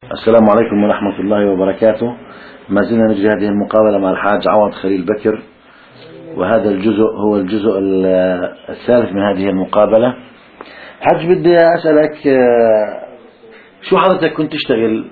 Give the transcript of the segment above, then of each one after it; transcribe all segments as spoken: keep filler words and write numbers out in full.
السلام عليكم ورحمة الله وبركاته. ما زلنا نجري هذه المقابلة مع الحاج عوض خليل بكر، وهذا الجزء هو الجزء الثالث من هذه المقابلة. حاج بدي أسألك، شو حضرتك كنت تشتغل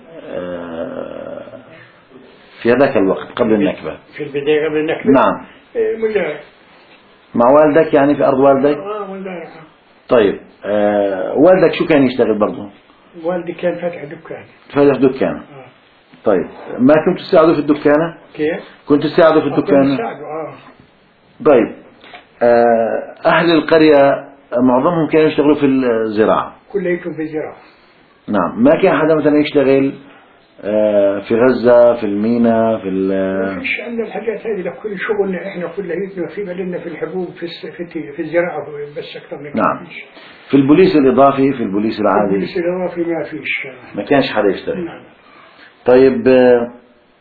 في هذاك الوقت قبل النكبة؟ في البداية قبل النكبة؟ نعم. مزارع. مع والدك يعني في أرض والدك؟ اه مزارع. طيب آه والدك شو كان يشتغل برضه؟ والدي كان فاتح دكان. فاتح دكان. آه. طيب ما كنت تساعده في الدكانة؟ كيف؟ كنت تساعده في الدكانة؟ كنت تساعده اه. طيب آه أهل القرية معظمهم كانوا يشتغلوا في الزراعة. كليتهم في الزراعة. نعم. ما كان حدا مثلا يشتغل آه في غزة في المينا في ال ما فيش عندنا الحاجات هذه، لكل شغلنا احنا كليتنا في بلدنا في الحبوب في في, في الزراعة بس أكثر من كده. نعم. في البوليس الإضافي في البوليس العادي؟ البوليس الإضافي ما فيش. ما كانش حدا يشتغل. نعم. طيب آه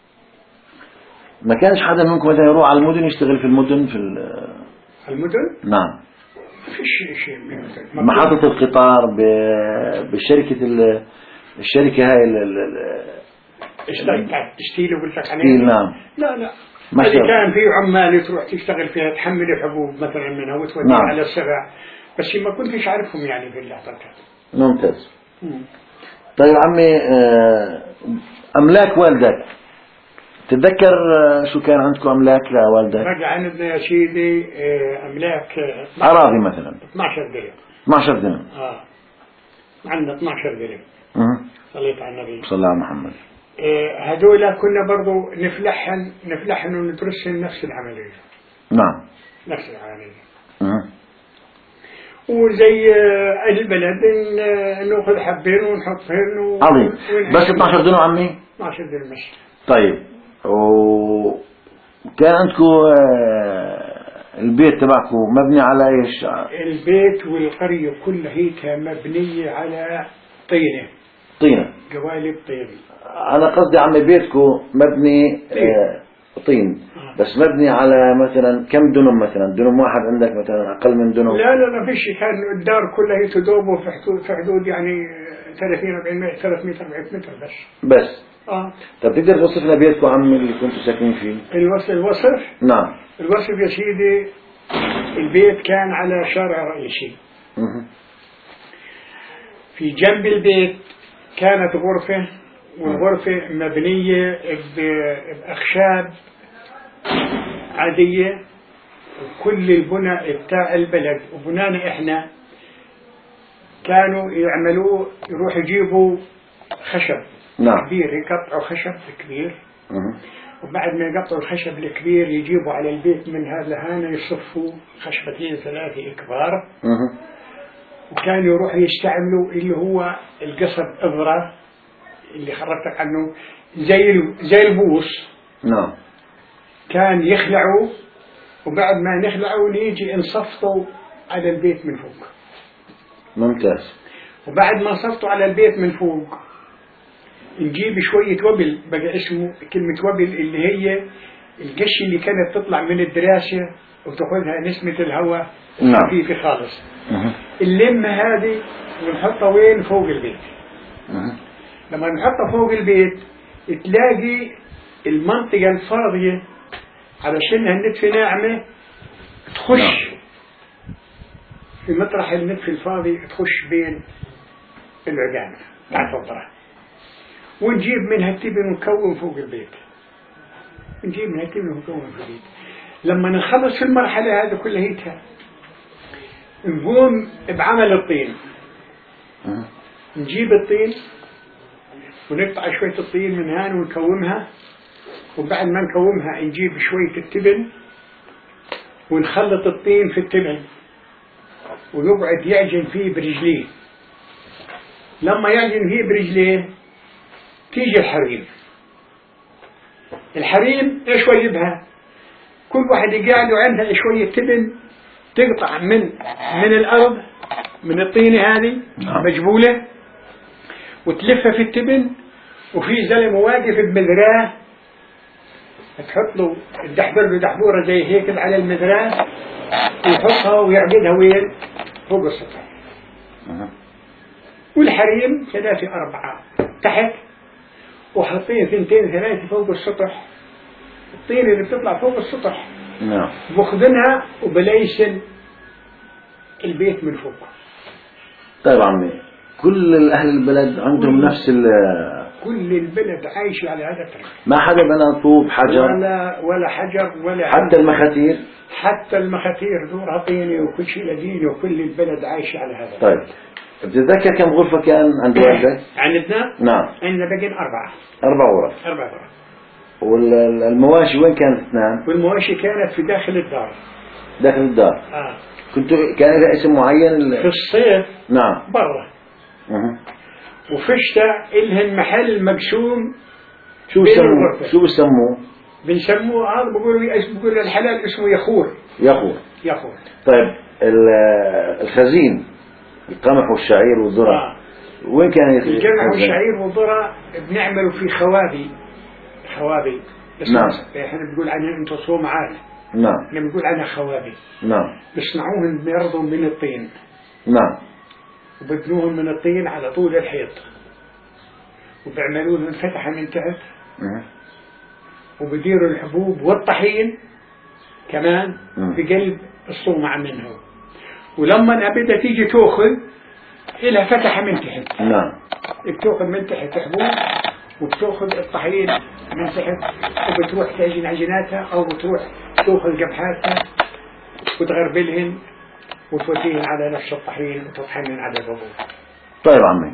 ما كانش حدا منكم مثلا يروح على المدن يشتغل في المدن في المدن؟ نعم. ما فيش شيء من المدن. محطة القطار بالشركة الشركة هاي اشتغلت تشتيل وقلت لك عليه؟ نعم. لا لا. ما اللي كان في عمال تروح تشتغل فيها تحمل الحبوب مثلا منها وتوديها نعم. على السبع، بس ما كنتش عارفهم يعني في اللحظة. ممتاز. طيب عمي أملاك والدك تتذكر شو كان عندكم أملاك لوالدك؟ رجع عندنا يا سيدي أملاك أراضي مثلا اثني عشر دنم. اثني عشر دنم. اه عندنا اثني عشر دنم. اها صليت على النبي صلى الله على محمد. هذولا كنا برضو نفلحن نفلحن وندرسن نفس العملية. نعم. نفس العملية. اها. وزي البلد ناخذ حبين ونحط فين. عظيم. بس اثني عشر دنم عمي؟ اثني عشر دنم بس. طيب وكان عندكم البيت تبعكم مبني على ايش؟ البيت والقرية كلها هيك مبنية على طينة. طينة. قوالب طين. أنا قصدي عمي بيتكم مبني طين, آه طين. آه. بس مبني على مثلا كم دنم؟ مثلا دنم واحد عندك مثلا أقل من دنم؟ لا لا ما فيش. كان الدار كلها هي تدوب في حدود في حدود يعني ثلاثين أربعين متر ثلاثمئة أربعمئة متر بس. بس. اه. طب تقدر توصف لنا بيتكم عمي اللي كنتوا ساكنين فيه؟ الوصف الوصف؟ نعم. الوصف يا سيدي البيت كان على شارع رئيسي. اها. في جنب البيت كانت غرفة، والغرفة مبنية بأخشاب عادية، وكل البنى بتاع البلد وبنانا احنا كانوا يعملوه يروح يجيبوا خشب. نعم. كبير، يقطعوا خشب كبير. أه. وبعد ما يقطعوا الخشب الكبير يجيبوا على البيت من هذا هنا يصفوا خشبتين ثلاثة كبار. أه. وكانوا يروحوا يستعملوا اللي هو القصب إبرة اللي خرجتك عنه زي زي البوص. نعم. كان يخلعوا، وبعد ما نخلعوا نيجي نصفطوا على البيت من فوق. ممتاز. وبعد ما صفطوا على البيت من فوق نجيب شوية وبل، بقى اسمه كلمة وبل اللي هي القش اللي كانت تطلع من الدراسة وتاخذها نسمة الهواء خفيفة. نعم. خالص. أه. اللمة هذه ونحطها وين؟ فوق البيت. أه. لما نحطها فوق البيت تلاقي المنطقة الفاضية علشانها النتفة ناعمة تخش. نعم. في مطرح النتف الفاضي تخش بين العجانة تحت الطرح، ونجيب منها التبن ونكون فوق البيت. نجيب منها التبن ونكون فوق البيت. لما نخلص في المرحلة هذه كلها نقوم بعمل الطين. أه. نجيب الطين ونقطع شوية الطين من هان ونكومها، وبعد ما نكومها نجيب شوية التبن ونخلط الطين في التبن ويقعد يعجن فيه برجليه. لما يعجن فيه برجليه تيجي الحريم. الحريم ايش واجبها؟ كل واحد يقعد عنده شوية تبن تقطع من من الأرض من الطينة هذه مجبولة وتلفها في التبن، وفي زلمة واقف بمذراه تحط له الدحبر له دحبورة زي هيك على المذراه ويحطها ويعقدها وين؟ فوق السطح. أه. والحريم ثلاثة أربعة تحت وحاطين ثنتين ثلاثة فوق السطح، الطين اللي بتطلع فوق السطح نعم بخذنها وبليشن البيت من فوق. طيب عمي، كل أهل البلد عندهم نفس ال كل البلد عايش على هذا الطريق، ما حدا بنى طوب حجر ولا ولا حجر ولا حتى المخاتير؟ حتى المخاتير دورها طيني وكل شيء لديني، وكل البلد عايش على هذا. طيب بتتذكر كم غرفة كان عند والدك؟ عندنا؟ نعم عندنا بقين أربعة. أربع غرف. أربع غرف. والمواشي وين كانت اثنان؟ والمواشي كانت في داخل الدار. داخل الدار. آه. كنتوا كان لها اسم معين؟ في الصيف نعم برا. أه. وفي الشتاء إلهن محل مقسوم. شو بسموه؟ شو بسموه؟ بنسموه هذا بقولوا بقول الحلال اسمه يخور. يخور. يخور. طيب الخزين القمح والشعير والذرة آه. وين كان يخزين؟ القمح والشعير والذرة بنعمله في خوابي. خوابي. نعم. احنا بنقول عنها انتم صومعات. نعم. احنا بنقول عنها خوابي. نعم. بيصنعوهن بيرضوا من الطين. نعم. وبدنوهم من الطين على طول الحيط. وبيعملوا لهم فتحة من تحت. أه. وبديروا الحبوب والطحين كمان أه. بقلب الصومعة منه. ولما بدها تيجي تاخذ إلها فتحة من تحت. نعم. بتاخذ من تحت حبوب وبتاخذ الطحين من تحت، وبتروح تعجن عجيناتها أو بتروح تاخذ قبحاتها وتغربلهن وتوديهن على نفس الطحين وتطحنن على البابور. طيب عمي،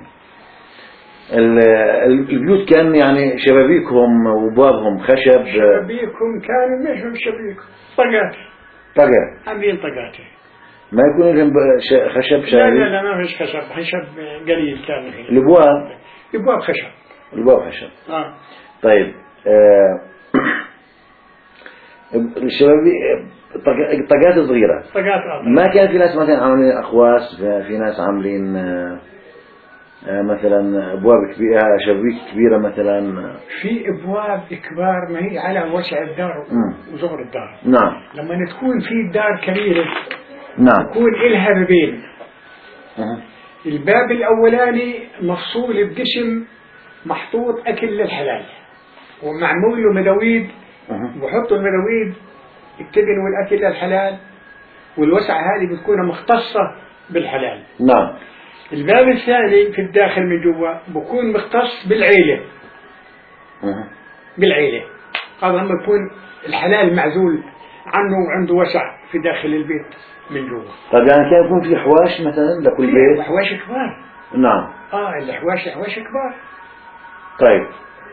البيوت كان يعني شبابيكهم وبابهم خشب؟ شبابيكهم كانوا مش شبابيك طقات. طقات. عاملين طقات. ما يكون لهم خشب شبابيك؟ لا لا لا ما فيش خشب، خشب قليل كان. الابواب؟ الابواب خشب. الابواب خشب. اه. طيب آه الشبابيك طقات صغيرة. طقات اه. ما كان في ناس مثلا عاملين اخواس، في ناس عاملين آه مثلا ابواب كبيرة، شبابيك كبيرة مثلا؟ في ابواب كبار ما هي على وسع الدار وصغر الدار. نعم. لما تكون في دار كبيرة نعم يكون إلها بابين. أه. الباب الأولاني مفصول بقسم محطوط أكل للحلال ومعمول له مدويد. أه. وحطوا المدويد التبن والأكل للحلال، والوسعة هذه بتكون مختصة بالحلال. نعم. الباب الثاني في الداخل من جوا بكون مختص بالعيلة. أه. بالعيلة هذا لما يكون الحلال معزول عنه وعنده وسع في داخل البيت من جوا. طيب يعني كان يكون في حواش مثلا لكل بيت؟ حواش كبار. نعم. اه الحواش حواش كبار. طيب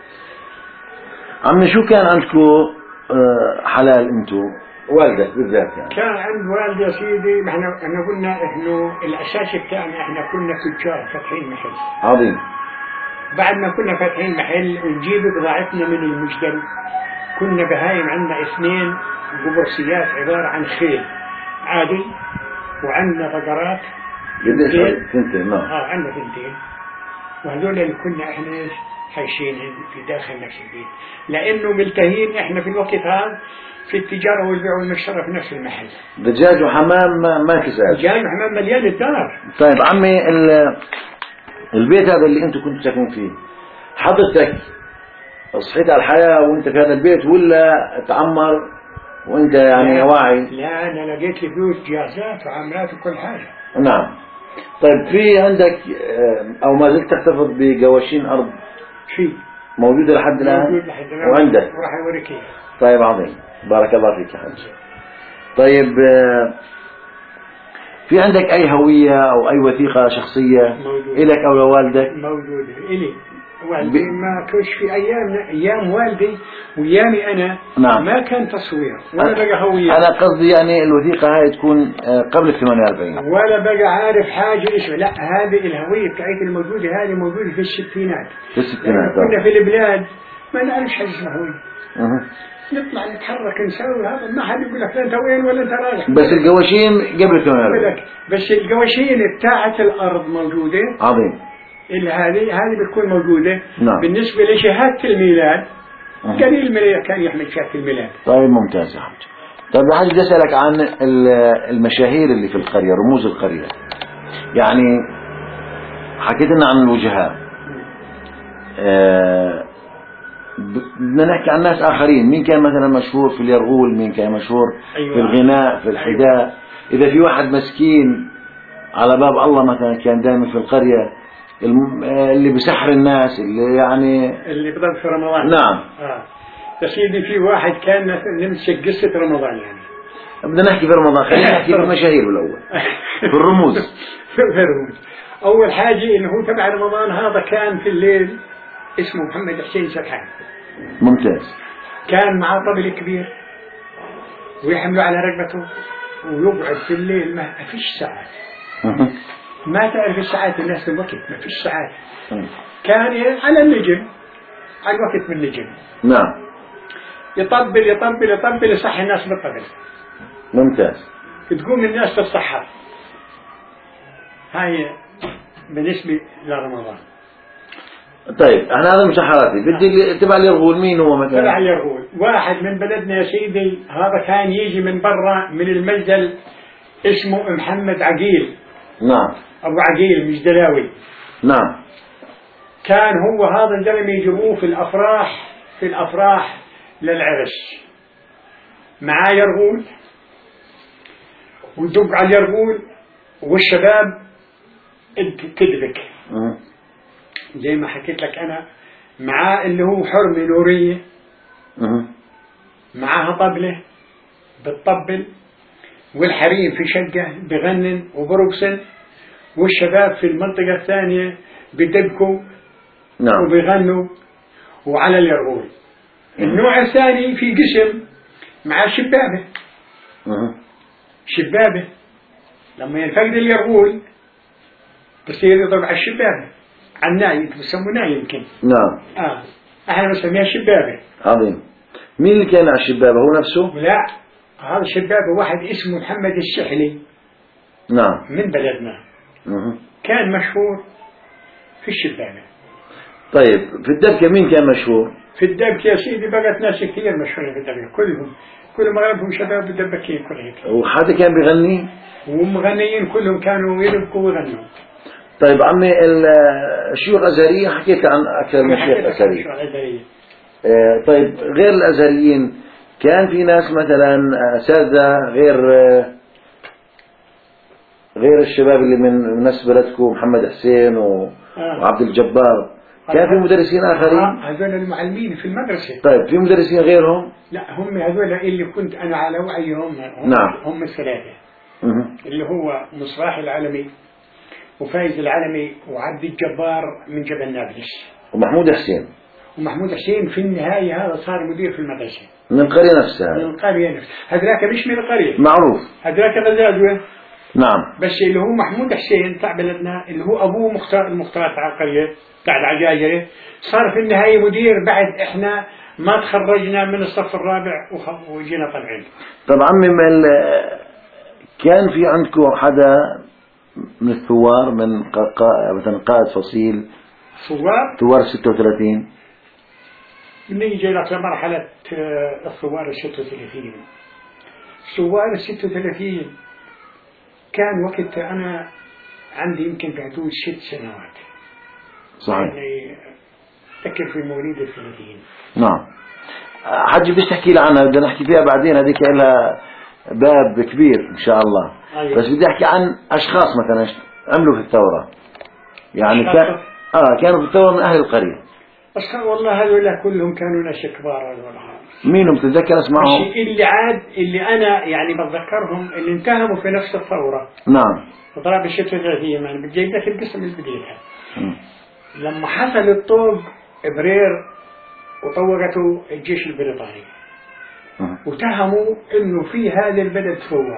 عمي، شو كان عندكم حلال انتو والدك بالذات يعني؟ كان عند والدي يا سيدي، احنا احنا قلنا انه الاساس بتاعنا احنا كنا تجار فاتحين محل. عظيم. بعد ما كنا فاتحين محل ونجيب بضاعتنا من المجدل، كنا بهايم عندنا اثنين قبرصيات عبارة عن خيل عادي، وعندنا بقرات قديش؟ ثنتين. نعم. اه عندنا ثنتين، وهذول اللي كنا احنا ايش حايشينهم في داخل نفس البيت، لانه ملتهين احنا في الوقت هذا في التجارة والبيع والمشترى في نفس المحل. دجاج وحمام ما, ما كساد. دجاج وحمام مليان الدار. طيب عمي، البيت هذا اللي انتم كنتوا ساكنين فيه، حضرتك صحيت على الحياة وانت في هذا البيت ولا تعمر وانت يعني لا واعي؟ لا انا لقيت لي بيوت جاهزات وعملات وكل حاجة. نعم. طيب في عندك او ما زلت تحتفظ بقواشين ارض؟ في موجودة لحد الان؟ موجود لحد الان وعندك؟ وراح اوريك اياها. طيب عظيم، بارك الله فيك يا حاج. طيب في عندك اي هوية او اي وثيقة شخصية الك او لوالدك؟ موجودة الي. والدي ب... ما كنش في ايام ايام والدي وايامي انا. نعم. ما كان تصوير ولا بقى هوية. انا قصدي يعني الوثيقة هاي تكون قبل ال ثمانية وأربعين ولا بقى عارف حاجة ايش. لا هذه الهوية بتاعتي الموجودة هذه موجودة في الستينات. في الستينات كنا في البلاد ما نعرفش حاجة اسمها هوية. أه. نطلع نتحرك نسوي هذا، ما حد يقول لك انت وين ولا انت رايح. بس القواشين قبل ثمانية وأربعين. بس القواشين بتاعت الارض موجودة. عظيم. هذه هذه بتكون موجودة. نعم. بالنسبة لشهادة الميلاد أه. قليل من كان يحمل شهادة الميلاد. طيب ممتاز يا حاج. طيب حاج بدي اسالك عن المشاهير اللي في القرية، رموز القرية. يعني حكيت لنا عن الوجهاء. آه بدنا نحكي عن ناس آخرين. مين كان مثلا مشهور في اليرغول؟ مين كان مشهور أيوة. في الغناء، في الحذاء؟ إذا في واحد مسكين على باب الله مثلا كان دائما في القرية، اللي بسحر الناس، اللي يعني اللي بضل في رمضان. نعم. آه. يا سيدي في واحد كان نمسك قصة رمضان يعني. بدنا نحكي في رمضان، خلينا نحكي في المشاهير بالأول، في الرموز. في الرموز. أول حاجة إنه هو تبع رمضان هذا كان في الليل اسمه محمد حسين سرحان. ممتاز. كان معاه طبل كبير ويحمله على رقبته ويقعد في الليل، ما فيش ساعات. ما تعرف الساعات، الناس الوقت ما فيش ساعات. كان على النجم، على الوقت من النجم. نعم. يطبل يطبل يطبل يصحي الناس بالطبل. ممتاز. تقوم الناس تتصحر. هاي بالنسبة لرمضان. طيب احنا هذا مسحراتي بدي تبع اليرغول. مين هو مثلا؟ تبع اليرغول واحد من بلدنا يا سيدي، هذا كان يجي من برا من المنزل، اسمه محمد عقيل. نعم. أبو عقيل مش دلاوي. نعم. كان هو هذا الزلمة يجيبوه في الأفراح، في الأفراح للعرس، معاه يرغول ويدق على اليرغول والشباب تدبك زي ما حكيت لك أنا. معاه اللي هو حرمة نورية، معاها طبلة بتطبل، والحريم في شقة بغنن وبرقصن، والشباب في المنطقة الثانية بدبكوا نعم وبيغنوا وعلى اليرغول. النوع الثاني في قسم مع شبابه. شبابه لما ينفقد اليرغول بصير يضرب على الشبابه، على الناي، بسموه ناي يمكن. نعم. اه احنا بنسميها شبابه. عظيم. مين اللي كان على الشبابه؟ هو نفسه؟ لا، هذا شبابه واحد اسمه محمد الشحلي. نعم. من بلدنا. مه. كان مشهور في الشبابه. طيب في الدبكة مين كان مشهور؟ في الدبكة يا سيدي بقت ناس كثير مشهورين في الدبكة، كلهم كل مغربهم شباب الدبكين كلهم. وحدا كان بيغني؟ ومغنيين كلهم كانوا يدبكوا ويغنوا. طيب عمي الشيوخ الأزهرية حكيت عن أكثر من شيخ أزهري. آه طيب غير الأزهريين كان في ناس مثلا أساتذة غير غير الشباب اللي من نفس بلدكم، محمد حسين و... آه. وعبد الجبار، كان في مدرسين آخرين؟ آه هذول المعلمين في المدرسة. طيب في مدرسين غيرهم؟ لا، هم هذول اللي كنت أنا على وعيهم. هم نعم. هم الثلاثة اللي هو مصباح العالمي وفايز العالمي وعبد الجبار من جبل نابلس ومحمود حسين. ومحمود حسين في النهاية هذا صار مدير في المدرسة من القرية نفسها. من القرية نفسها. هذاك مش من القرية، معروف. هذاك غزاوي. نعم. بس اللي هو محمود حسين تاع بلدنا، اللي هو أبوه مختار المختار تاع القرية تاع العجاجرة، صار في النهاية مدير بعد إحنا ما تخرجنا من الصف الرابع وجينا طالعين. طب عمي كان في عندكم حدا من الثوار من قا... مثلا قائد فصيل؟ ثوار؟ ثوار ستة وثلاثين. نيجي لك لمرحلة الثوار الستة وثلاثين. ثوار الستة وثلاثين كان وقت أنا عندي يمكن بحدود ست سنوات. صحيح. يعني أتذكر في مواليد الثلاثين. نعم. حاجة بديش تحكي لي عنها، بدنا نحكي فيها بعدين، هذيك لها باب كبير إن شاء الله. أيوة. بس بدي أحكي عن أشخاص مثلا عملوا في الثورة، يعني كان آه كانوا في الثورة من أهل القرية. أشخاص والله هذول كلهم كانوا ناس كبار هذول. مينهم تتذكر اسمعهم؟ اللي عاد اللي أنا يعني بتذكرهم اللي انتهموا في نفس الثورة. نعم. وضرب الستة وثلاثين، يعني بتجيب لك القصة من بديتها. لما حصل الطوق إبرير وطوقته الجيش البريطاني وتهموا إنه في هذا البلد ثوار.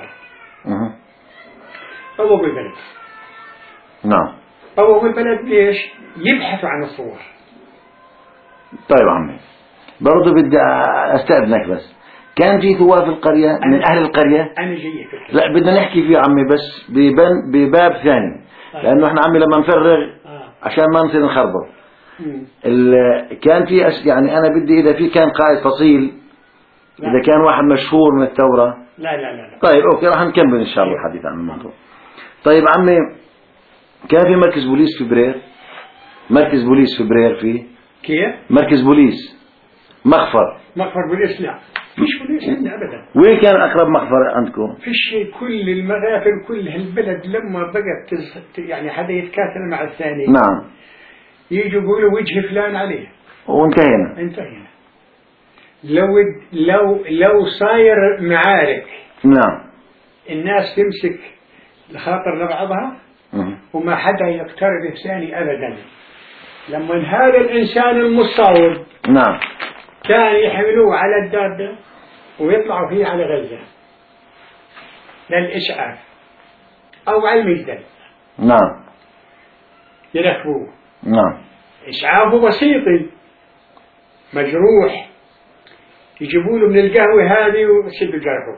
طوقوا البلد. نعم. طوقوا البلد ليش؟ يبحثوا عن الثوار. طيب عمي برضو بدي استأذنك، بس كان في ثوار في القرية من أهل القرية؟ أنا جاي في لا بدنا نحكي فيه عمي بس ببن بباب ثاني. آه. لأنه إحنا عمي لما نفرغ آه. عشان ما نصير نخربط. كان في أس يعني أنا بدي إذا في كان قائد فصيل، لا. إذا كان واحد مشهور من الثورة. لا لا لا, لا. طيب أوكي راح نكمل إن شاء الله الحديث عن الموضوع. طيب عمي كان في مركز بوليس في برير، مركز بوليس في برير فيه. كيف؟ مركز بوليس مخفر. مخفر بوليس لا، فيش بوليس عندنا أبدا. وين كان أقرب مخفر عندكم؟ فيش. كل المغافر كل هالبلد لما بقت تز... يعني حدا يتكاتل مع الثاني نعم يجوا يقولوا وجه فلان عليه وانتهينا. انتهينا. لو لو لو صاير معارك نعم الناس تمسك لخاطر لبعضها مه. وما حدا يقترب الثاني أبدا. لما هذا الإنسان المصاوب نعم كان يحملوه على الدابة ويطلعوا فيه على غزة للإسعاف أو على المجدل. نعم يلفوه. نعم إسعافه بسيط مجروح يجيبوا له من القهوة هذه ويسدوا جرحه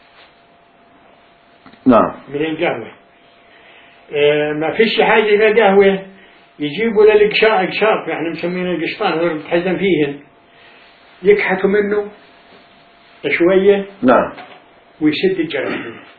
نعم من القهوة. اه ما فيش حاجة من القهوة يجيبوا للقشاط قشاط احنا مسمينه القشطان هو بتحزم فيهن يكحتوا منه شوية نعم ويسد الجرح.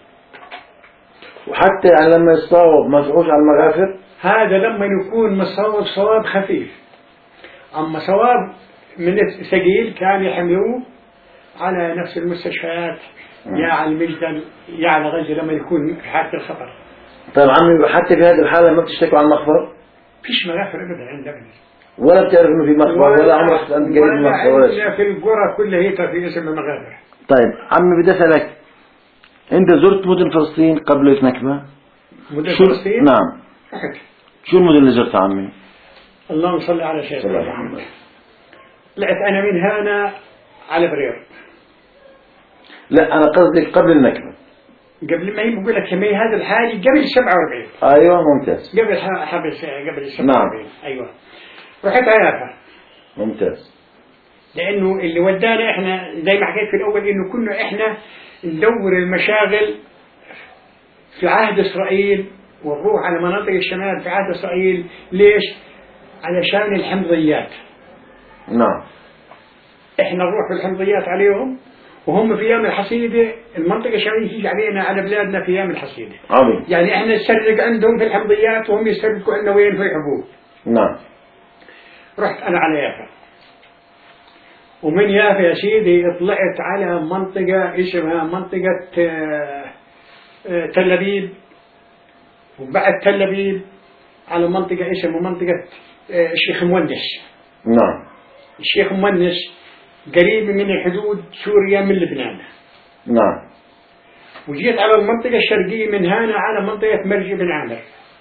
وحتى يعني لما يصطاوب ما تروحوش على المغافر. هذا لما يكون مصوب صواب خفيف. أما صواب من ثقيل كان يحملوه على نفس المستشفيات يا على المجدل يا على غزة لما يكون في حالة الخطر. طيب عمي حتى في هذه الحالة ما بتشتكوا عن مخفر؟ فيش مغافر أبدا عندنا ولا بتعرف إنه في مخفر ولا عمرك أنت قريب من مخفر ولا شيء؟ في القرى كلها هي في اسم المغافر. طيب عمي بدي أسألك، أنت زرت مدن فلسطين قبل النكبة؟ مدن فلسطين؟ نعم. أحد. شو المدن اللي زرتها عمي؟ اللهم صل على سيدنا محمد. طلعت أنا من هنا على برير. لا أنا قصدي قبل النكبة. قبل ما هي بقول لك كمية هذا الحالي قبل سبعة وأربعين. أيوة ممتاز. قبل حبس قبل سبعة وأربعين. نعم. أيوة. رحت عيافة. ممتاز. لأنه اللي ودانا إحنا زي ما حكيت في الأول إنه كنا إحنا ندور المشاغل في عهد إسرائيل ونروح على مناطق الشمال في عهد إسرائيل. ليش؟ علشان الحمضيات. نعم. إحنا نروح بالحمضيات عليهم وهم في أيام الحصيدة المنطقة الشمالية تيجي علينا على بلادنا في أيام الحصيدة. عظيم. يعني إحنا نسرق عندهم في الحمضيات وهم يسرقوا عندنا وين في الحبوب. نعم. رحت أنا على يافا. ومن يافا يا سيدي طلعت على منطقة اسمها منطقة تل أبيب. وبعد تل أبيب على منطقة اسمها منطقة الشيخ مونس. نعم. الشيخ مونس قريب من حدود سوريا من لبنان. نعم. وجيت على المنطقة الشرقية من هنا على منطقة مرج بن عامر.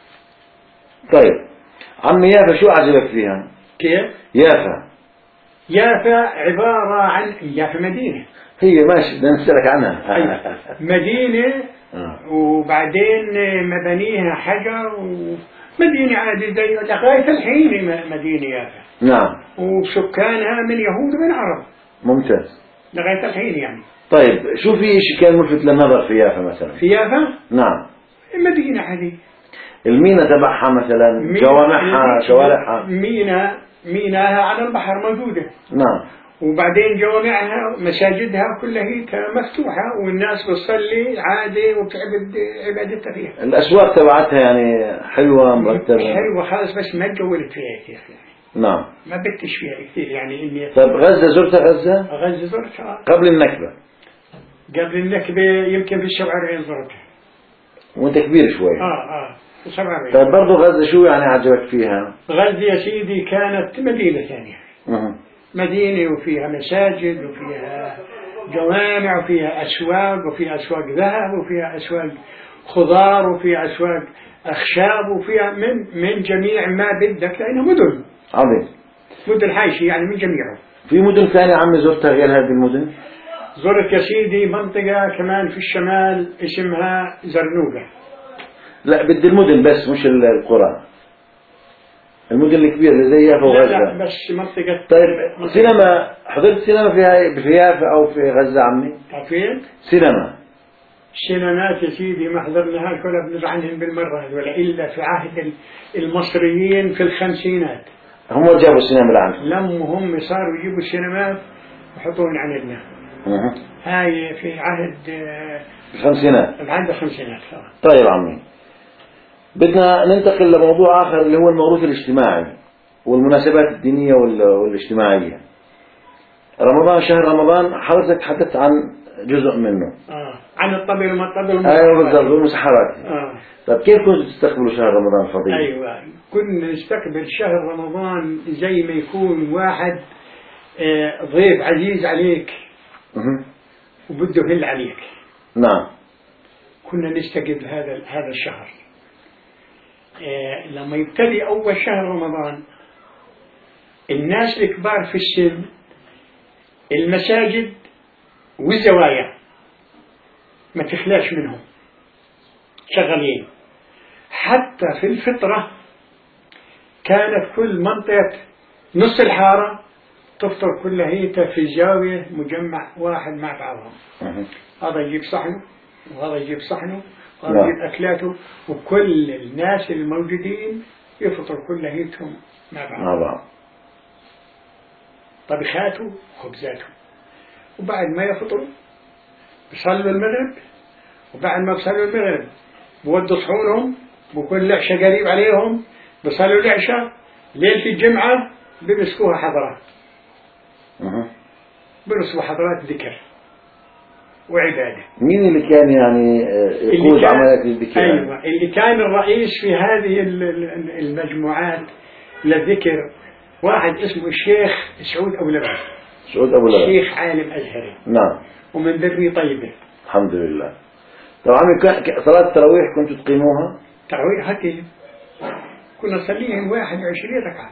طيب عمي يافا شو عجبك فيها؟ كيف؟ يافا. يافا عبارة عن يافا مدينة. هي ماشي بدنا نسألك عنها. أيوة. مدينة وبعدين مبانيها حجر ومدينة عادي زي لغاية الحين مدينة يافا. نعم. وسكانها من يهود ومن عرب. ممتاز. لغاية الحين يعني. طيب شو في شيء كان ملفت للنظر في يافا مثلا؟ في يافا؟ نعم. مدينة عادية. المينا تبعها مثلا جوامعها شوارعها. مينا ميناها على البحر موجودة. نعم. وبعدين جوامعها مساجدها كلها هي مفتوحة والناس بتصلي عادي وبتعبد عبادتها فيها. الأسواق تبعتها يعني حلوة مرتبة. حلوة خالص بس ما تجولت فيها كثير يعني. نعم. ما بتش فيها كثير يعني إني. طيب غزة زرتها غزة؟ غزة زرتها. قبل النكبة. قبل النكبة يمكن في السبعة وأربعين زرتها. وأنت كبير شوي. آه آه في السبعة وأربعين. طيب برضو غزة شو يعني عجبك فيها؟ غزة يا سيدي كانت مدينة ثانية. أه. مدينة وفيها مساجد وفيها جوامع وفيها أسواق وفيها أسواق ذهب وفيها أسواق خضار وفيها أسواق أخشاب وفيها من من جميع ما بدك لأنها مدن. عظيم. مدن حايشة يعني من جميعه. في مدن ثانية عمي زرتها غير هذه المدن؟ زرت يا سيدي منطقة كمان في الشمال اسمها زرنوبة. لا بدي المدن بس مش القرى. المدن الكبيرة اللي زي يافا وغزة. لا لا بس منطقة. طيب سينما حضرت سينما فيها في يافا أو في غزة عمي؟ فين؟ سينما. السينمات يا سيدي ما حضرناهاش ولا بنسمع عنهم بالمرة ولا إلا في عهد المصريين في الخمسينات. هم جابوا السينما لعنا. لما هم صاروا يجيبوا السينمات ويحطوهن عندنا. أه. هاي في عهد الخمسينات. عهد الخمسينات. طيب عمي بدنا ننتقل لموضوع آخر اللي هو الموروث الاجتماعي والمناسبات الدينية والاجتماعية. رمضان، شهر رمضان حضرتك تحدثت عن جزء منه. آه. عن الطبل وما الطبل ايوه بالضبط، والمسحرات. آه. طيب كيف كنتوا تستقبلوا شهر رمضان الفضيل؟ ايوه كنا نستقبل شهر رمضان زي ما يكون واحد آه ضيف عزيز عليك مه. وبده يهل عليك. نعم. كنا نستقبل هذا هذا الشهر. آه لما يبتدي اول شهر رمضان الناس الكبار في السن المساجد والزوايا ما تخلاش منهم شغالين. حتى في الفطرة كانت كل منطقة نص الحارة تفطر كلها هيتا في زاوية مجمع واحد مع بعضهم. هذا يجيب صحنه وهذا يجيب صحنه وهذا يجيب أكلاته، وكل الناس الموجودين يفطر كل هيتهم مع بعض مع بعض طبخاته وخبزاته. وبعد ما يفطروا بيصلوا المغرب، وبعد ما بيصلوا المغرب بودوا صحونهم بكل عشاء قريب عليهم، بيصلوا العشاء ليلة الجمعة بيمسكوها حضرات. أه. بيمسكوا حضرات ذكر وعبادة. مين اللي كان يعني يقود عمليات الذكر؟ أيوة اللي كان الرئيس في هذه المجموعات للذكر واحد اسمه الشيخ سعود أبو لبن. سعود أبو لبن شيخ عالم أزهري. نعم. ومن ذري طيبة الحمد لله. طبعا صلاة التراويح كنتوا تقيموها؟ تراويح هكذا كنا نصليهم واحد وعشرين ركعة.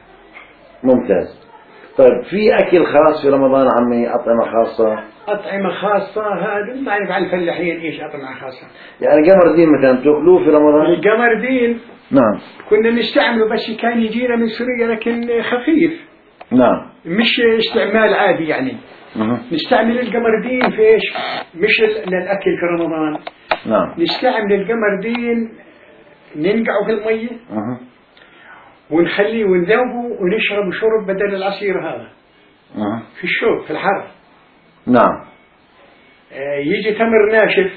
ممتاز. طيب في أكل خاص في رمضان عمي، أطعمة خاصة؟ أطعمة خاصة هذا ما أعرف على الفلاحين إيش أطعمة خاصة. يعني قمر دين مثلا تأكلوه في رمضان؟ القمر دين نعم كنا نستعمله بس كان يجينا من سوريا لكن خفيف. نعم. مش استعمال عادي يعني. أه. نستعمل القمر دين في إيش؟ مش للأكل في رمضان. نعم. نستعمل القمر دين ننقعه في المية أه. ونخليه ونذوبه ونشرب شرب بدل العصير هذا. أه. في الشوب في الحر. نعم. آه يجي تمر ناشف،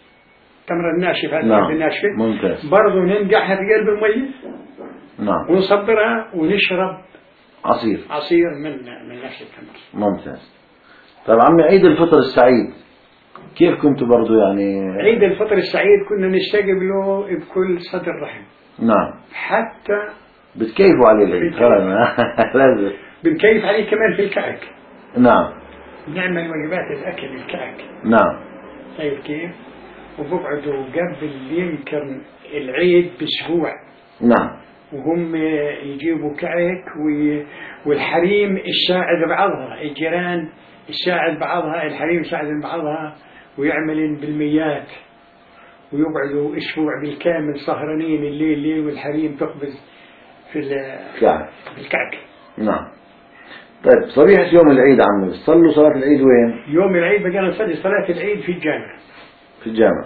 تمر الناشف هذا. نعم. الناشفة ممتاز. برضه ننقعها في قلب المية. نعم. ونصبرها ونشرب عصير عصير من من نفس التمر. ممتاز. طيب عمي عيد الفطر السعيد كيف كنتوا برضو يعني؟ عيد الفطر السعيد كنا نستقبله بكل صدر رحم. نعم. حتى بتكيفوا عليه العيد لازم بنكيف عليه كمان في الكعك. نعم. نعمل وجبات الأكل الكعك. نعم. طيب كيف؟ وبقعدوا قبل يمكن العيد بأسبوع. نعم. وهم يجيبوا كعك والحريم الساعد بعضها، الجيران الساعد بعضها، الحريم يساعد بعضها ويعملين بالميات ويقعدوا أسبوع بالكامل سهرانين الليل ليل والحريم تخبز في الكعك. الكعك. نعم. طيب صبيحة يوم العيد عمي صلوا صلاة العيد وين؟ يوم العيد بقينا نصلي صلاة العيد في الجامع. في الجامع.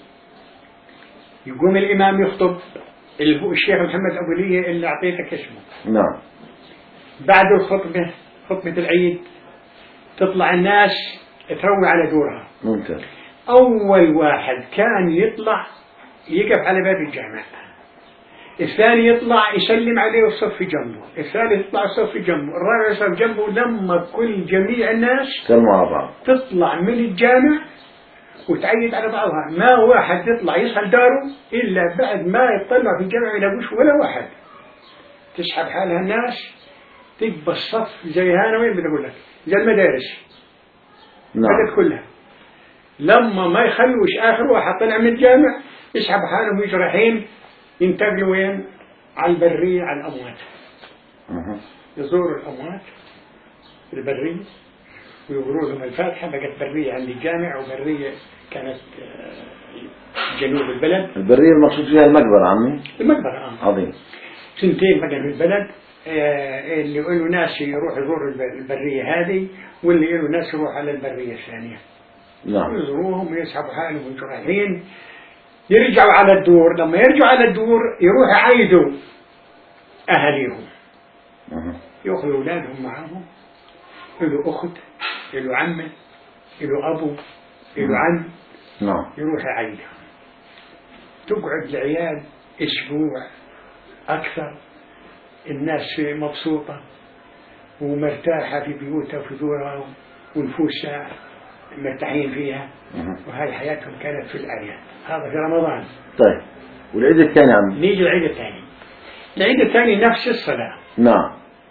يقوم الإمام يخطب اللي هو الشيخ محمد أبو ليه اللي أعطيتك اسمه. نعم. بعد الخطبة خطبة العيد تطلع الناس تروي على دورها. ممتاز. أول واحد كان يطلع يقف على باب الجامع، الثاني يطلع يسلم عليه ويصف في جنبه، الثالث يطلع يصف في جنبه، الرابع يصف جنبه. لما كل جميع الناس سلموا على بعض تطلع من الجامع وتعيد على بعضها، ما واحد يطلع يصل داره إلا بعد ما يطلع في الجامع ما يلاقوش ولا واحد. تسحب حالها الناس تبقى الصف زي هانا وين بدي أقول لك زي المدارس. نعم. بدت كلها لما ما يخلوش آخر واحد طلع من الجامع يسحب حالهم ويجوا رايحين ينتقلوا وين؟ على البرية على الأموات. أه. يزوروا الأموات في البرية ويقولوا لهم الفاتحة. بقت برية عند الجامع وبرية كانت جنوب البلد. البرية المقصود فيها المقبرة عمي؟ المقبرة آه. عظيم. سنتين بقى في البلد. آه اللي يقولوا ناس يروح يزور البرية هذه واللي يقولوا ناس يروح على البرية الثانية. نعم. يزوروهم ويسحبوا حالهم ويجوا رايحين يرجعوا على الدور. لما يرجعوا على الدور يروحوا يعيدوا أهاليهم. أه. يأخذوا أولادهم معهم، له أخت له عمة له أبو له عم. نعم. يروح يعيدهم. تقعد العيال أسبوع أكثر، الناس مبسوطة ومرتاحة في بيوتها وفي دورها ونفوسها مرتاحين فيها، وهذه حياتهم كانت في الأرياف. هذا في رمضان. طيب والعيد الثاني عم نيجي العيد الثاني. العيد الثاني نفس الصلاة. نعم.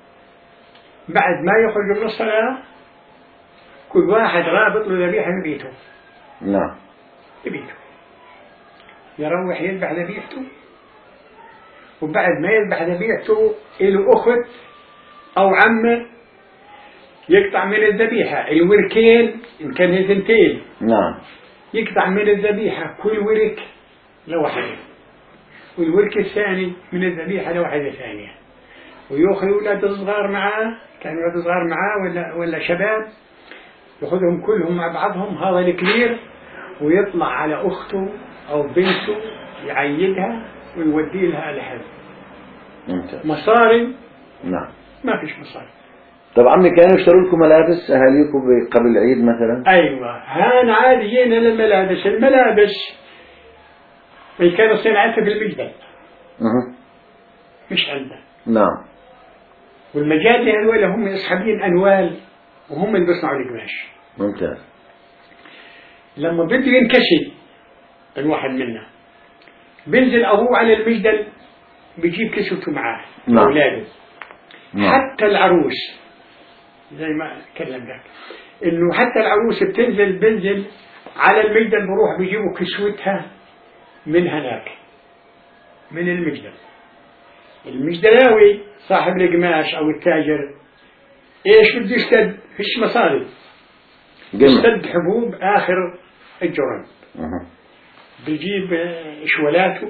بعد ما يخرج من الصلاة كل واحد رابط له ذبيحة في بيته. نعم. في بيته يروح يذبح ذبيحته، وبعد ما يذبح ذبيحته له أخت أو عمه يقطع من الذبيحة الوركين إن كان ثنتين. نعم. يقطع من الذبيحة كل ورك لوحده، والورك الثاني من الذبيحة لوحدة ثانية، ويأخذ أولاد الصغار معاه، كانوا أولاد صغار معاه ولا ولا شباب، يأخذهم كلهم مع بعضهم هذا الكبير، ويطلع على أخته أو بنته يعيدها ويودي لها لحد. ممتاز. مصاري؟ نعم. ما فيش مصاري. طب عمي كانوا يشتروا لكم ملابس أهاليكم قبل العيد مثلا؟ أيوة، هان عادي جينا للملابس. الملابس اللي كانوا صناعتها في المجدل أه. مش عندنا. نعم. والمجال هذول هم أصحابين أنوال، وهم اللي بيصنعوا القماش. ممتاز. لما بده ينكشف الواحد منا بنزل أبوه على المجدل بيجيب كسوته معاه. نعم. أولاده. نعم. حتى العروس زي ما تكلم لك إنه حتى العروس بتنزل بنزل على المجدل، بروح بيجيبوا كسوتها من هناك من المجدل. المجدلاوي صاحب القماش أو التاجر إيش بده يشتد؟ فيش مصاري، يشتد حبوب آخر الجرن. أه. بيجيب شولاته،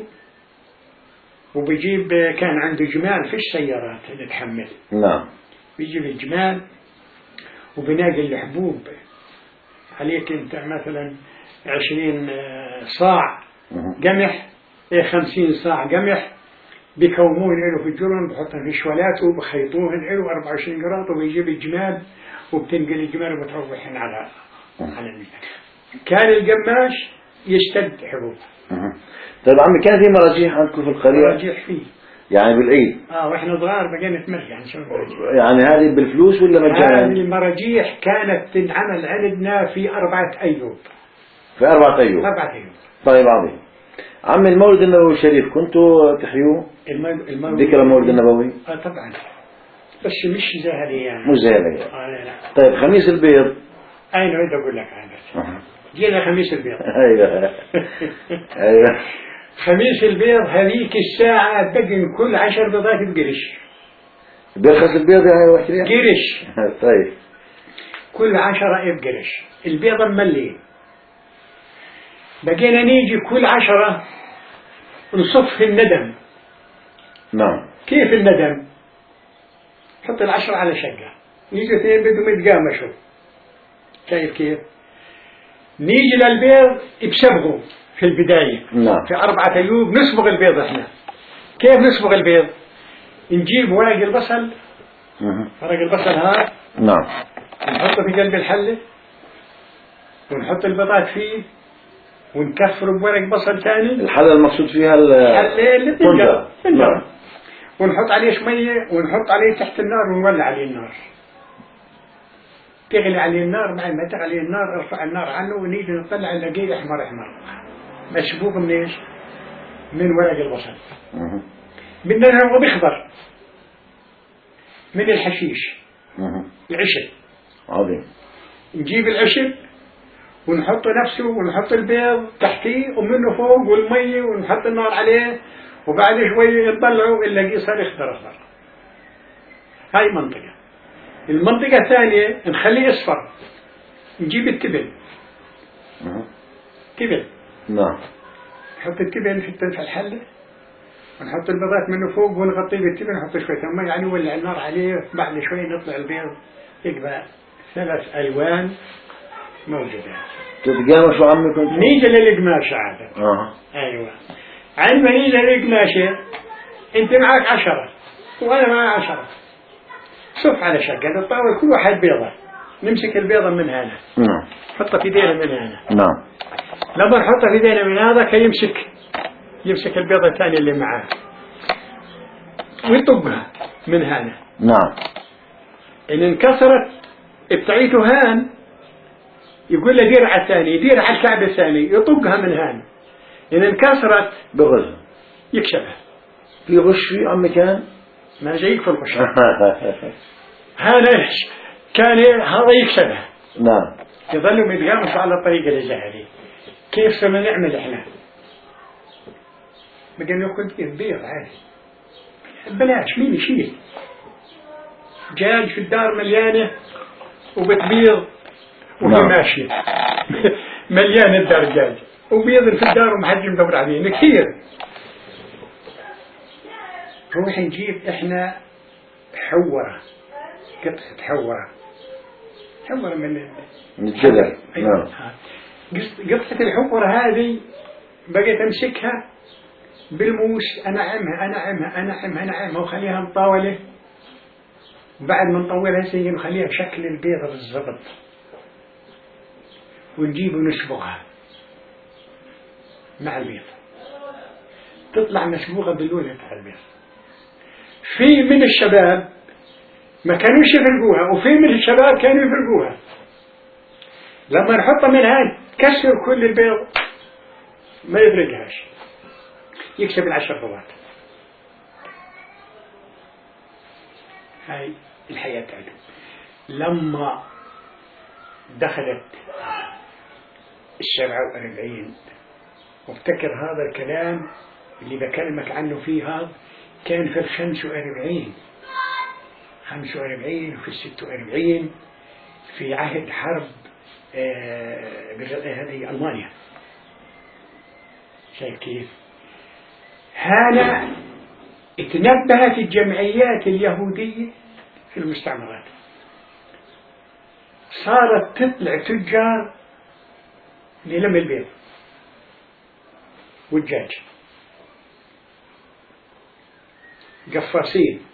وبيجيب كان عنده جمال في السيارات اللي تحمل. نعم. بيجيب الجمال وبناقل الحبوب عليك انت مثلا عشرين صاع قمح، خمسين صاع قمح، بيكومون له في الجرن، بحطهم في شولاته وبخيطوهن له أربعة وعشرين قراط، وبيجيب الجمال وبتنقل الجمال وبتروحهن على على الميدان. كان القماش يشتد حبوب. أه. طيب عمي كان في مراجيح عندكم في القرية؟ مراجيح فيه يعني بالعيد؟ اه واحنا صغار بقينا نتمرجح نسوي مراجيح. يعني هذه بالفلوس ولا مجانا؟ هذه المراجيح كانت تنعمل عندنا في أربعة أيوب. في أربعة أيوب. أربعة أيوب. طيب عظيم. عمي المولد النبوي الشريف كنتوا تحيوه؟ المولد ذكرى المولد النبوي؟ اه طبعا، بس مش زي هذه يعني. مش زي هذه. آه لا لا. طيب خميس البيض؟ أين أريد أقول لك عنه. أه. جينا خميس البيض. ايوه ايوه. خميس البيض هذيك الساعة بقي كل عشر بيضات بقرش. بيرخص البيض يعني واحد قرش. طيب. كل عشرة بقرش البيض ملي. بقينا نيجي كل عشرة نصف الندم. نعم. كيف الندم؟ حط العشرة على شقة، يجي اثنين بدهم يتقامشوا. شايف كيف؟ نيجي للبيض بسبغه في البداية. نعم. في أربعة أيوب نصبغ البيض إحنا. كيف نصبغ البيض؟ نجيب ورق البصل. أه. ورق البصل هذا. نعم. نحطه في قلب الحلة ونحط البيضات فيه ونكفره بورق بصل ثاني. الحلة المقصود فيها الحلة اللي تنجر. نعم. ونحط عليه شوية ونحط عليه تحت النار ونولع عليه النار. تغلي عليه النار، بعد ما تغلي النار ارفع النار عنه ونيجي نطلع نلاقيه احمر احمر مسبوق من ايش؟ من ورق البصل. أه. بدنا هو بيخضر من الحشيش. أه. العشب. عظيم. نجيب العشب ونحطه نفسه ونحط البيض تحتيه ومنه فوق والمية ونحط النار عليه، وبعد شوية نطلعه نلاقيه صار يخضر اخضر. هاي منطقة. المنطقة الثانية نخليه اصفر، نجيب التبن. أه. تبن. نعم. نحط التبن في الحلة ونحط البيضات منه فوق ونغطيه بالتبن، نحط شوية مي يعني نولع النار عليه، بعد شوية نطلع البيض يبقى ثلاث ألوان موجودة. تتقامشوا عمي كنتوا؟ نيجي للقماشة عادة. اه ايوه. عندما نيجي للقماشة انت معك عشرة وانا معي عشرة، صف على شقة نطاول كل واحد بيضة، نمسك البيضة من هنا. نعم. نحطها في ايدينا من هنا. نعم. لما نحطها في ايدينا من هذا كيمسك يمسك البيضة الثانية اللي معاه ويطبها من هنا. نعم. إن انكسرت بتاعته هان يقول له دير على الثاني، يدير على الكعب الثاني، يطقها من هان. إن انكسرت بغزها يكسبها. في غش في عمي كان؟ ما جايك في الغش. هذا إيش كان هذا يكسبها. نعم. يظلوا يتقاموا على الطريقة الجاهلية. كيف سما نعمل إحنا؟ بقى ناخذ البيض عادي بلاش، مين يشيل؟ دجاج في الدار مليانة وبتبيض وفي نعم. ماشية مليانة الدار دجاج وبيض في الدار ومحد مدور عليه كثير. روح نجيب إحنا حورة، قطعة حورة، حورة من الجذع. نعم. قطعة الحورة هذه بقيت أمسكها بالموس أنعمها أنعمها أنعمها أنعمها وخليها مطاولة، وبعد ما نطولها سيجي نخليها بشكل البيضة بالضبط، ونجيب ونسبغها مع البيض تطلع مسبوغة باللون بتاع البيض. في من الشباب ما كانوش يفرقوها، وفي من الشباب كانوا يفرقوها. لما نحطها من هان تكسر كل البيض ما يفرقهاش، يكسب العشر فوات. هاي الحياة تاعته. لما دخلت السبعة وأربعين، وافتكر هذا الكلام اللي بكلمك عنه فيه هذا كان في الخمس وأربعين خمس وأربعين وفي الست وأربعين في عهد حرب آه هذه ألمانيا. شايف كيف؟ هنا اتنبهت الجمعيات اليهودية في المستعمرات، صارت تطلع تجار للم البيض والدجاج، قفاصين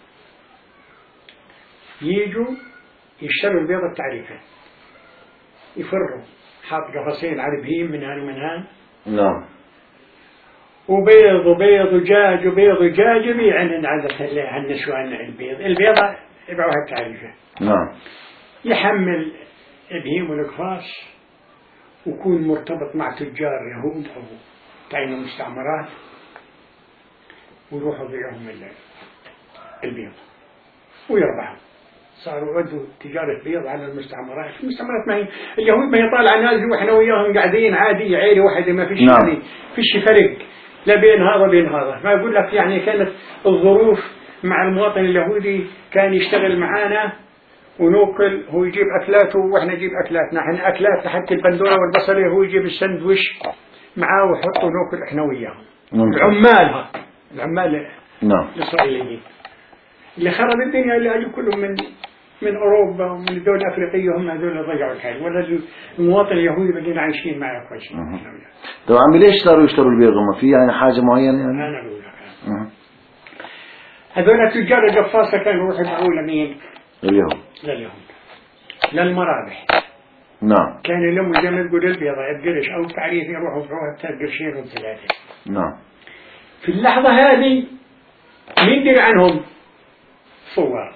ييجوا يشتروا البيض التعريفة، يفروا حاط قفاصين على بهيم من هان ومن هان. نعم. وبيض وبيض ودجاج وبيض ودجاج يبيعن عادة النسوان البيض، البيضة يبيعوها التعريفة. نعم. يحمل بهيم والقفاص ويكون مرتبط مع تجار يهود أو تعين المستعمرات، ويروحوا يبيعهم البيض ويربحوا. صاروا ودوا تجارة بيض على المستعمرات. المستعمرات ما هي اليهود ما هي طالعة نازل وإحنا وياهم قاعدين عادي عيلة واحدة، ما فيش نعم. فيش فرق لا بين هذا وبين هذا. ما أقول لك يعني كانت الظروف مع المواطن اليهودي كان يشتغل معانا ونوكل، هو يجيب أكلاته وإحنا نجيب أكلاتنا. إحنا أكلات تحت البندورة والبصلة، هو يجيب السندويش معاه ويحطه ونوكل إحنا وياهم. العمال العمال نعم. الإسرائيليين اللي خرب الدنيا اللي أجوا كلهم من من أوروبا ومن الدول الأفريقية، هم هذول اللي ضيعوا الحال. ولا المواطن اليهودي بقينا عايشين معه كويس. طب عمي ليش صاروا يشتروا البيض؟ ما في يعني حاجة معينة يعني؟ أنا أقول لك هذول تجار القفاصة كانوا يروحوا يبيعوا لمين؟ اليهود. لليهود، للمرابح. نعم. كان لهم زي ما تقول البيضة بقرش أو تعريف يروحوا يبيعوها بثلاث قرشين وثلاثة. نعم. في اللحظة هذه مين دري عنهم؟ صور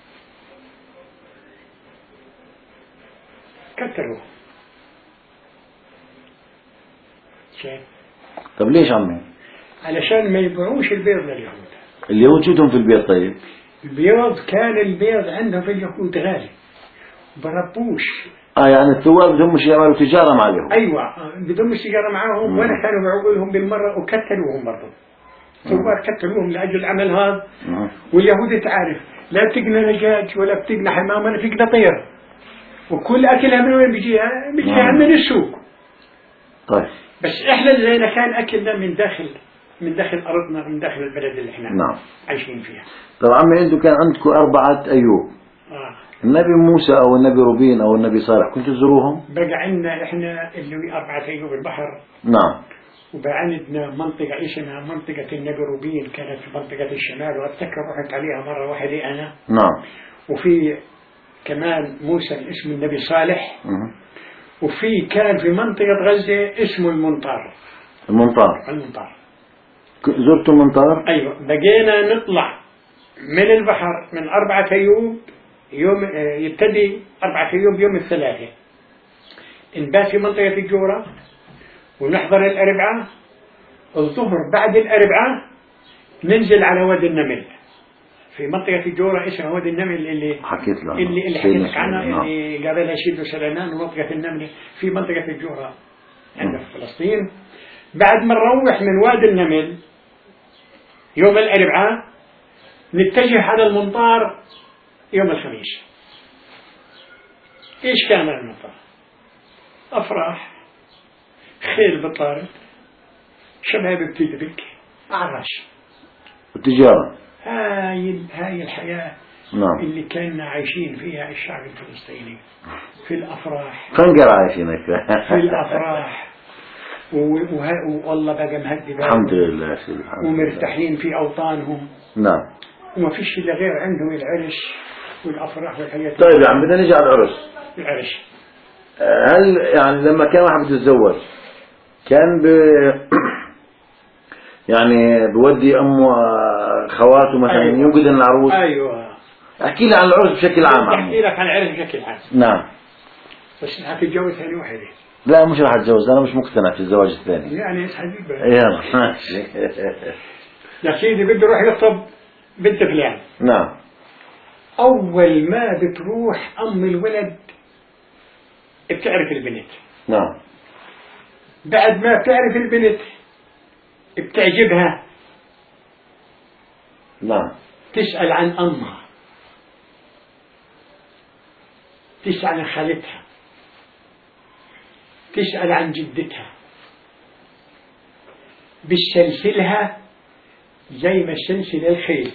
كتروه. شايف؟ طب ليش عمي؟ علشان ما يبيعوش البيض لليهود. اليهود شو في البيض طيب؟ البيض كان البيض عندهم في اليهود غالي، بربوش. اه يعني الثوار بدهم مش يعملوا تجارة مع اليهود. ايوه بدهم تجارة معهم، ولا كانوا بيعقوا لهم بالمرة وكتلوهم برضه. الثوار كتلوهم لأجل العمل هذا. واليهود تعرف لا بتقنى دجاج ولا بتقنى حمام ولا بتقنى طير، وكل أكلها من وين بيجيها؟ بيجيها من السوق. طيب. بس إحنا اللي كان أكلنا من داخل من داخل أرضنا، من داخل البلد اللي إحنا نعم. عايشين فيها. طب عمي أنتوا كان عندكم أربعة أيوب. آه. النبي موسى أو النبي روبين أو النبي صالح كنتوا تزوروهم؟ بقى عندنا إحنا اللي أربعة أيوب البحر. نعم. وبقى عندنا منطقة اسمها منطقة النبي روبين، كانت في منطقة الشمال، وأتذكر رحت عليها مرة واحدة أنا. نعم. وفي كمان موسى اسمه النبي صالح. مه. وفي كان في منطقة غزة اسمه المنطار. المنطار. المنطار. زرتوا المنطار؟ أيوة. بقينا نطلع من البحر من أربعة أيوب يوم يبتدي أربعة أيام بيوم الثلاثاء، نبات في منطقة الجورة ونحضر الأربعاء. الظهر بعد الأربعاء ننزل على وادي النمل في منطقة الجورة، اسمها وادي النمل اللي حكيت له اللي, اللي حكيت لك عنها، اللي قابلها سيدنا سليمان، ومنطقة النمل في منطقة الجورة عندنا في فلسطين. بعد ما نروح من وادي النمل يوم الأربعاء نتجه على المنطار يوم الخميس. إيش كان المنطار؟ أفراح، خيل بطارد، شباب بتدبك، أعراش والتجارة. هاي هاي الحياة نعم. اللي كنا عايشين فيها الشعب الفلسطيني في الأفراح. خنقر عايشينك في الأفراح والله بقى مهدي بقى الحمد لله سيدي، ومرتاحين في أوطانهم. نعم. وما فيش إلا غير عندهم العرش والأفراح والحياة. طيب يا عم بدنا نيجي على العرس. العرش هل يعني لما كان واحد بده يتزوج كان ب يعني بودي أمه خواته مثلا؟ أيوة. يوجد العروس. أيوة. احكي لي عن العرس بشكل عام. احكي لك عن العرس بشكل عام. نعم. بس حتتجوز ثاني واحدة؟ لا مش راح اتجوز، انا مش مقتنع في الزواج الثاني. يعني ايش حبيبي؟ يلا. يا سيدي بده يروح يخطب بنت فلان. نعم. اول ما بتروح ام الولد بتعرف البنت. نعم. بعد ما بتعرف البنت بتعجبها. نعم. تسأل عن امها، تسأل عن خالتها، تسأل عن جدتها، بتسلسلها زي ما سلسل الخيل.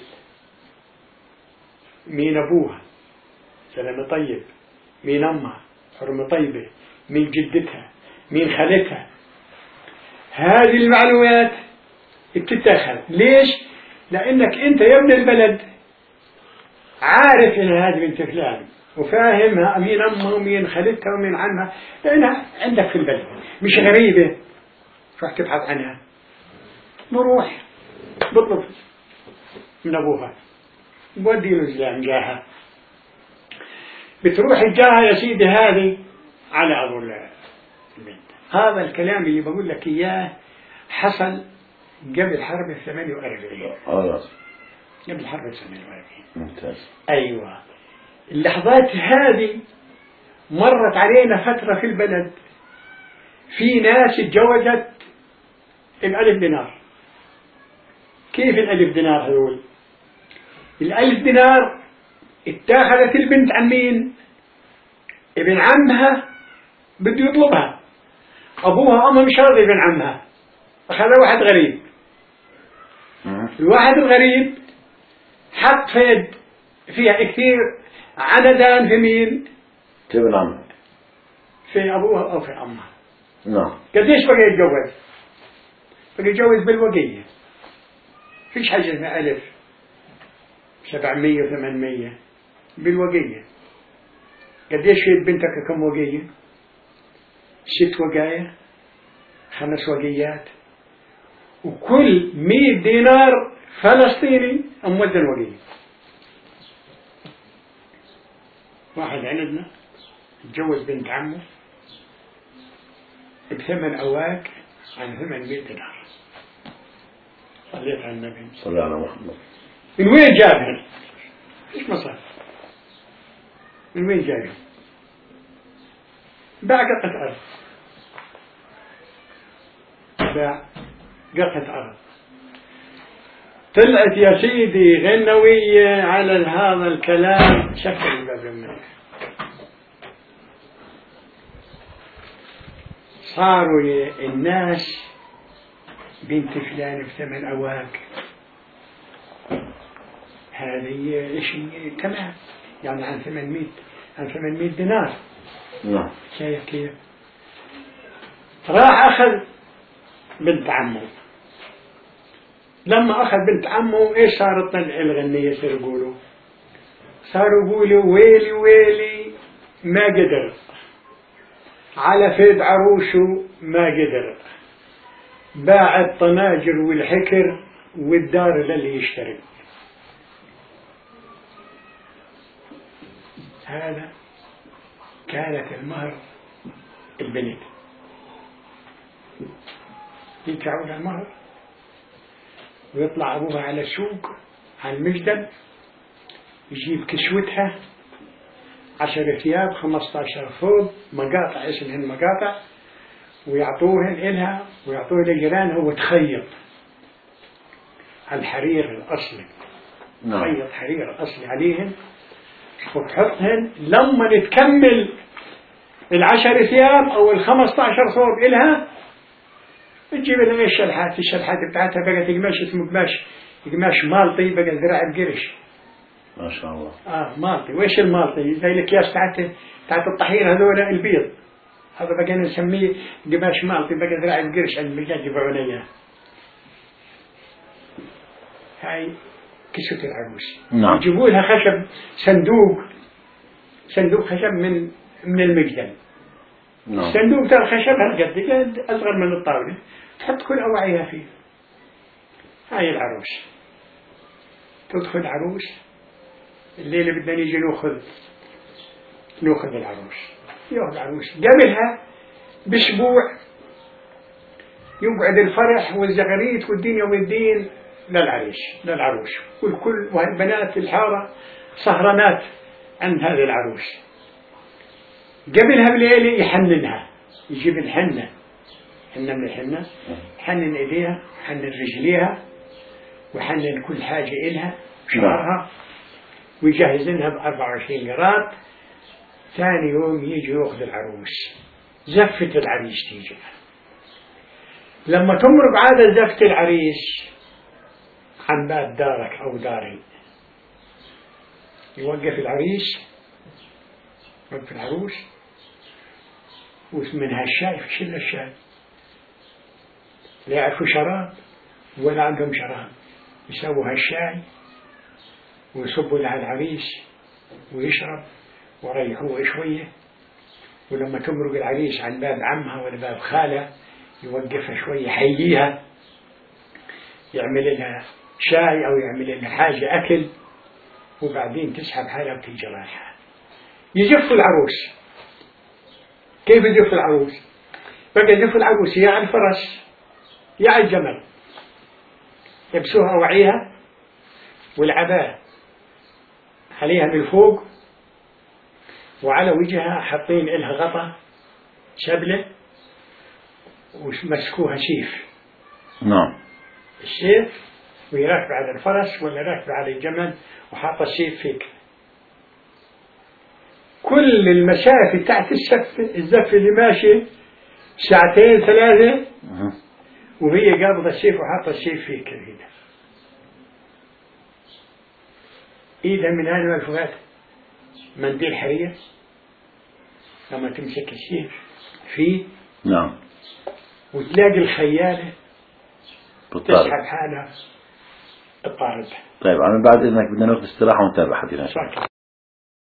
مين أبوها؟ سلامة طيب. مين أمها؟ حرمة طيبة. مين جدتها؟ مين خالتها؟ هذه المعلومات بتتاخذ. ليش؟ لأنك أنت يا ابن البلد عارف إن هذه بنت فلان وفاهمها مين أمها ومين خالتها ومين عنها، لأنها عندك في البلد مش غريبة. راح تبحث عنها، نروح بطلب من أبوها بودي له زلام جاها. بتروح الجاها يا سيدي هذه على أبو البنت. هذا الكلام اللي بقول لك إياه حصل قبل حرب الثمانية وأربعين. قبل حرب الثمانية وأربعين. ممتاز. أيوة. اللحظات هذه مرت علينا فترة في البلد في ناس اتجوزت الألف دينار. كيف الألف دينار هذول؟ الألف دينار اتاخذت البنت عن مين؟ ابن عمها بده يطلبها، أبوها أمها مش راضي ابن عمها، أخذها واحد غريب. الواحد الغريب حط فيد فيها كثير عددان في مين؟ في ابن عمها، في أبوها أو في أمها. نعم. قديش بقى يتجوز؟ بقى يتجوز بالوقية، فيش حاجة اسمها ألف سبعمية وثمانمية، بالوقية. قديش في بنتك كم وقية؟ ست وقاية، خمس وقيات، وكل مية دينار فلسطيني أمودن وقية. واحد عندنا اتجوز بنت عمه بثمن أواك عن ثمانمية دينار. صليت على النبي صلى على محمد. من وين جابها؟ فيش مصاري. من وين جابها؟ باع قطعة أرض، باع قطعة أرض. طلعت يا سيدي غنوية على هذا الكلام. شكل الباب منك. صاروا الناس بنت فلان بثمن أواك، هذه شيء تمام، يعني عن ثمانمية عن ثمانمية دينار. نعم. شايف كيف؟ راح أخذ بنت عمه. لما أخذ بنت عمه إيش صار طلع الغنية يصير يقولوا؟ صاروا يقولوا ويلي ويلي ما قدر على فيد عروشه، ما قدر باع الطناجر والحكر والدار للي يشتري. هذا كانت المهر البنت، يدفعون المهر ويطلع أبوها على السوق على المجدل، يجيب كسوتها عشر ثياب خمسة عشر ثوب مقاطع، اسمهن مقاطع، ويعطوهن إلها ويعطوه لجيرانها وتخيط الحرير الأصلي، تخيط حرير أصلي عليهن وتحطهن. لما تكمل العشر ثياب أو الخمسة عشر ثوب إلها تجيب لها الشلحات، الشلحات بتاعتها بقت قماش اسمه قماش قماش مالطي، بقى ذراع بقرش ما شاء الله. اه مالطي. وإيش المالطي؟ زي الأكياس بتاعت بتاعت الطحين هذول البيض، هذا بقى نسميه قماش مالطي، بقى ذراع بقرش عند الرجال يبيعون اياه. هاي كسوة العروس. نعم. يجيبوا لها خشب، صندوق صندوق خشب من من المجدل. نعم. الصندوق ترى خشب هالقد أصغر من الطاولة، تحط كل أواعيها فيه. هاي العروس. تدخل عروس الليلة بدنا نيجي ناخذ ناخذ العروس. ياخذ العروس قبلها بأسبوع يقعد الفرح والزغاريت والدنيا والدين للعريس للعروس، والكل وبنات الحارة سهرانات عند هذه العروس. قبلها بليلة يحننها، يجيب الحنة، حنة من الحنة، يحنن ايديها، يحنن رجليها، ويحنن كل حاجة إلها شعرها، ويجهز لها بأربعة وعشرين قراط. ثاني يوم يجي يأخذ العروس، زفة العريس تيجي. لما تمرق عادة زفة العريس عن باب دارك أو داري، يوقف العريس، يوقف العروس، ومنها الشاي، في شلة الشاي، لا يعرفوا شراب ولا عندهم شراب، يسووا هالشاي ويصبوا لها العريس ويشرب وريحوه شوية. ولما تمرق العريس عن باب عمها ولا باب خالها يوقفها شوية، يحييها، يعمل لها شاي أو يعمل لها حاجة أكل، وبعدين تسحب حالها وتيجي رايحة. يجف العروس. كيف يجف العروس؟ بقى يجف العروس يا على الفرس يا على الجمل، يبسوها وعيها والعباء عليها من فوق، وعلى وجهها حاطين إلها غطا شبلة ومسكوها سيف. نعم. السيف، وهي راكبة على الفرس ولا راكبة على الجمل وحاطة السيف فيك. كل المسافة تحت الزف الزف اللي ماشي ساعتين ثلاثة وهي قابضة السيف وحاطة السيف فيك كذا. إيدها من هذه الفوات منديل حرير، لما تمسك السيف فيه. نعم. وتلاقي الخيالة بالطارق. تسحب حالها الطارد. طيب، أنا بعد إذنك بدنا ناخذ استراحة ونتابع حديثنا.